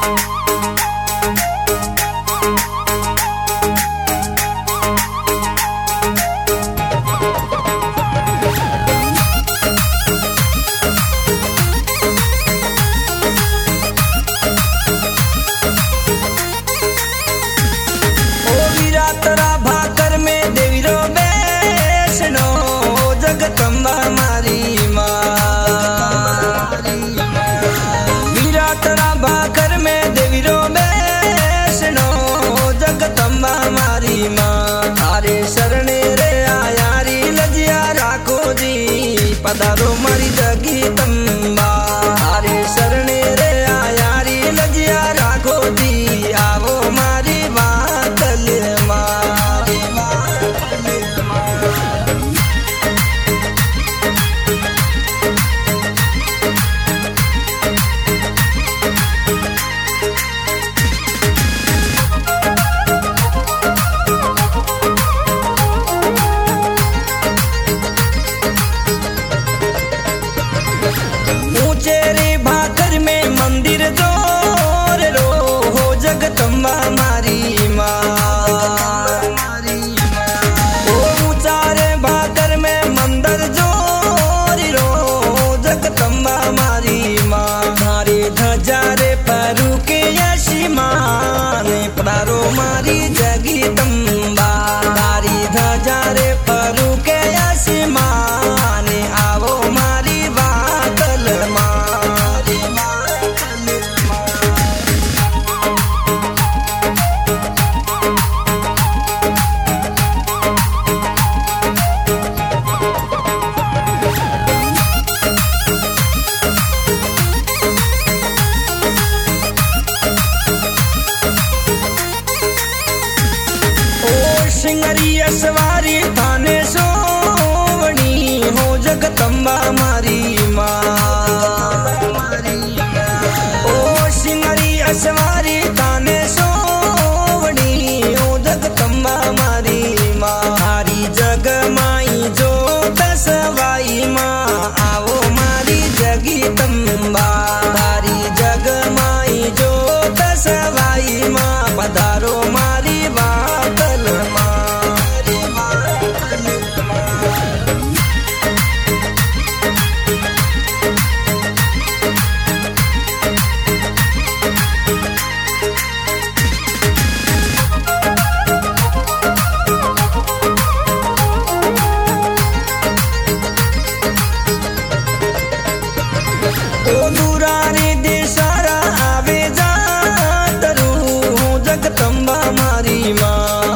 जगदम्बा मारी माँ मीरा तरा भाकर में देवी रो बैष्णो जगदम्बा मारी माँ थारे शरणे रे आयारी लजिया राखो जी पधारो मारी जगदम्बा थारे शरणे रे आयारी लजिया राखो जी आवो मारी वाकल माँ मंदिर जोर रो हो जगदम्बा मारी माँ ऊंचारे भाकर में मंदिर जोर रो जगदम्बा मारी माँ धारे धजारे परू के यशीमान प्रारो मारी जगदम्बा धारी धजारे परू के यशीमान आवो मारी वाकल माँ सिंगरिया सवारी थाने सोवनी हो जगदम्बा मारी माँ ओ सिंगरिया सवारी थाने सोवनी हो जगदम्बा मारी माँ हारी जग माई जो दसवाई माँ आओ मारी जगदम्बा हारी जग माई जो दसवाई माँ पधारो मारी वाकल माँ दुरारे दे सारा आवे जा तरू जगदम्बा मारी माँ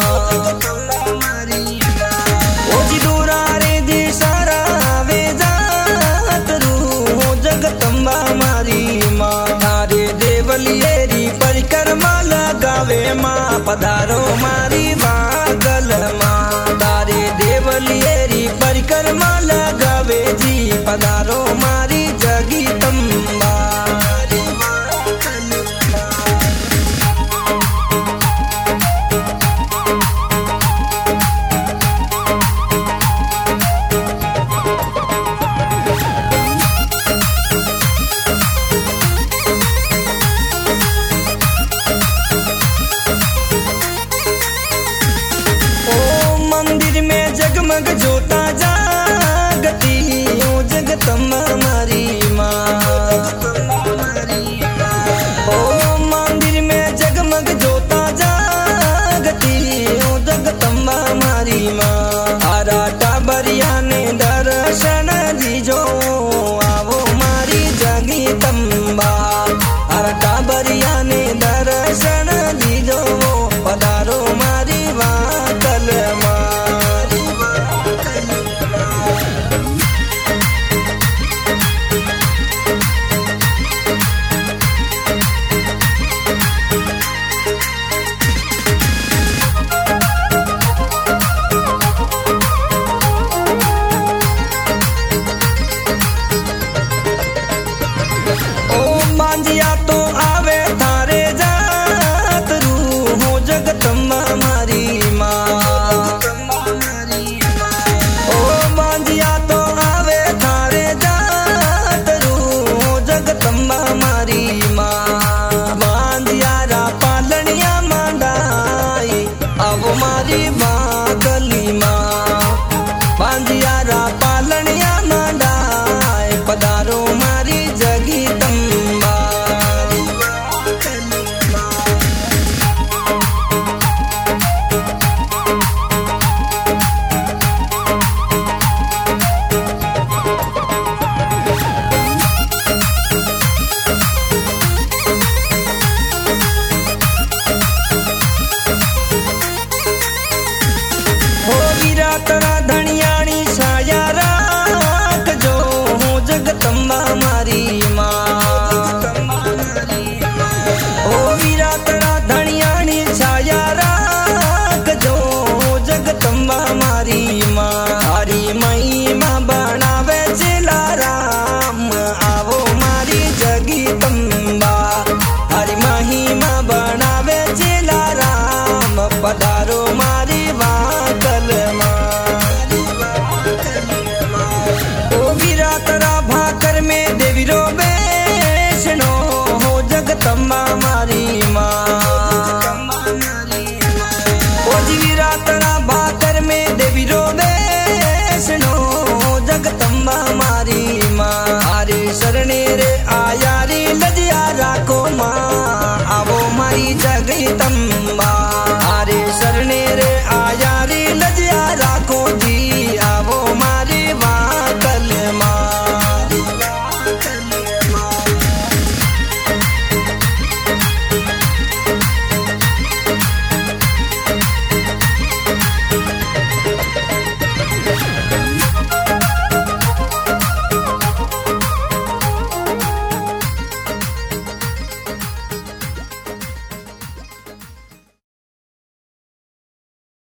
ओ जी दुरारे दे सारा आवे जा तरू जगदम्बा मारी माँ थारे देवलियेरी परिक्रमा लगावे माँ पधारो मारी वागल माँ तारे देवलियेरी परिक्रमा लगावे जी पधारो मारी जगदम्बा जगमग जोता जागती ओ जगदम्बा मारी माँ ओ मंदिर में जगमग जोता जागती ओ जगदम्बा मारी माँ हरा टाबरिया ने दर्शन दीजो आवो मारी जगदम्बा हरा टाबरिया ने दर्शन दीजो पधारो मारी वाकल माँ आयारी लजिया राखो माँ आवो मारी जगदम्बा।